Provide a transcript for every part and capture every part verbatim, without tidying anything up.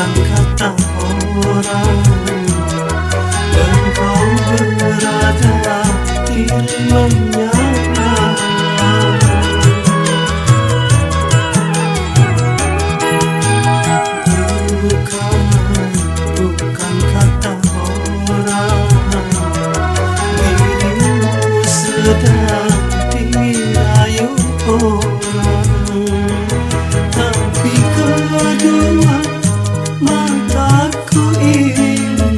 bukan kata orang. Engkau berada di menyala. Bukan, bukan kata orang. Dirimu sedang dirayu orang, tapi kedua mataku ini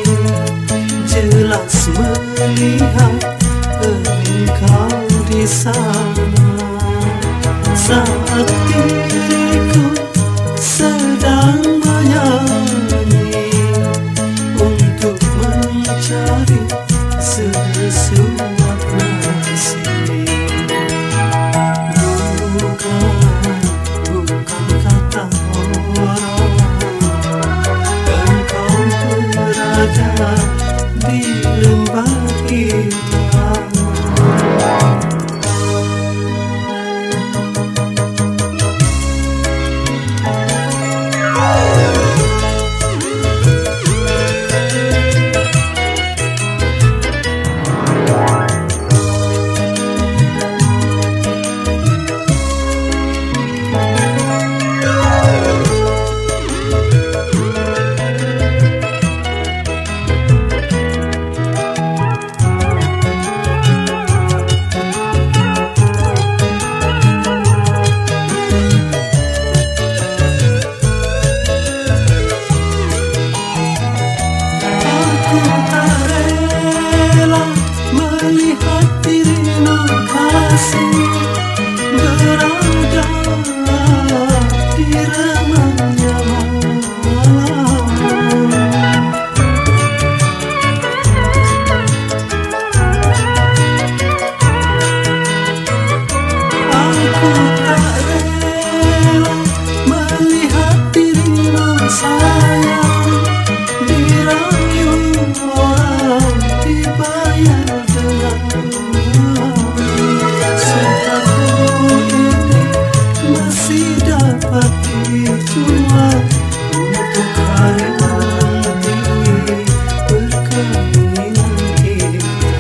jelas melihat engkau di sana. Saat diriku sedang menyanyi untuk mencari sesuap nasi. Bukan, bukan kata orang. Engkau berada di lembah hitam. Melihat dirimu kasih berada di remahnya malam. Aku tak rela melihat dirimu sayang dirayu orang, dibayar dapat dijual untuk hari nanti perkawinan kita.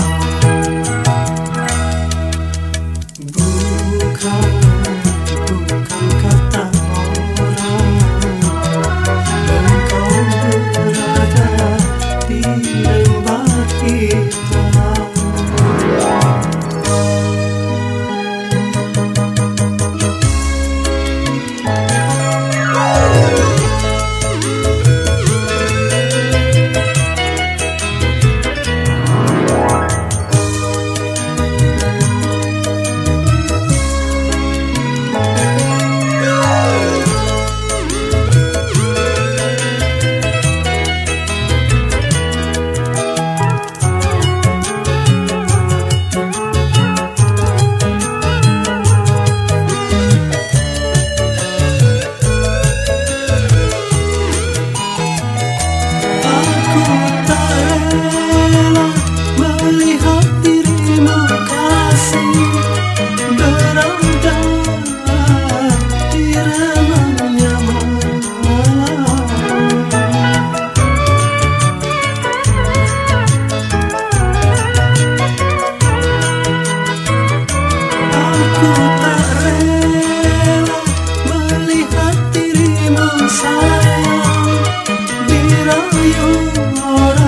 Bukan, bukan kata orang. Engkau berada di lembah hitam. Sayang dirayu orang.